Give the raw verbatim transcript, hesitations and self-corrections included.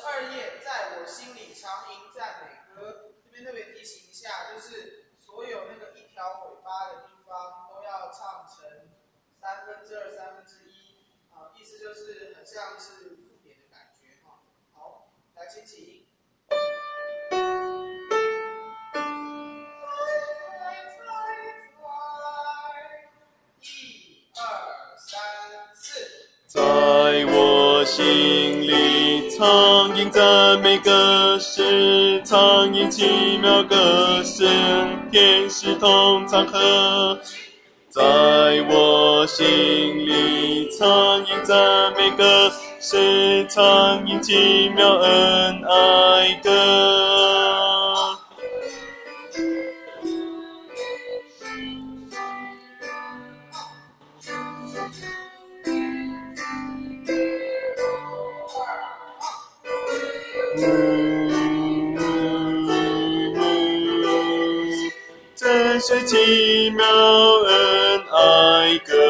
二页，在我心里常吟赞美歌。这边特别提醒一下，就是所有那个一条尾巴的地方都要唱成三分之二、三分之一，啊，意思就是很像是附点的感觉哈。好，来，请起。 在我心里常吟赞美歌诗，常吟奇妙歌声，天使同唱和。在我心里常吟赞美歌诗，常吟奇妙恩爱歌。真是奇妙恩爱歌。